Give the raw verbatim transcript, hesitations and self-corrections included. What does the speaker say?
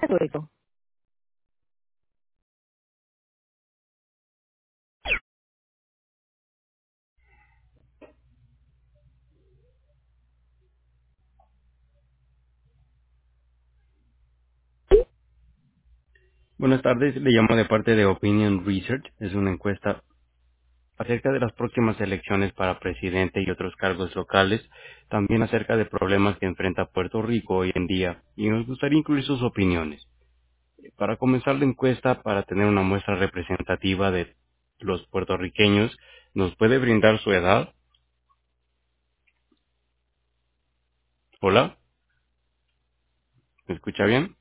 luego. Buenas tardes, le llamo de parte de Opinion Research. Es una encuesta acerca de las próximas elecciones para presidente y otros cargos locales, también acerca de problemas que enfrenta Puerto Rico hoy en día, y nos gustaría incluir sus opiniones. Para comenzar la encuesta, para tener una muestra representativa de los puertorriqueños, ¿nos puede brindar su edad? Hola, ¿me escucha bien?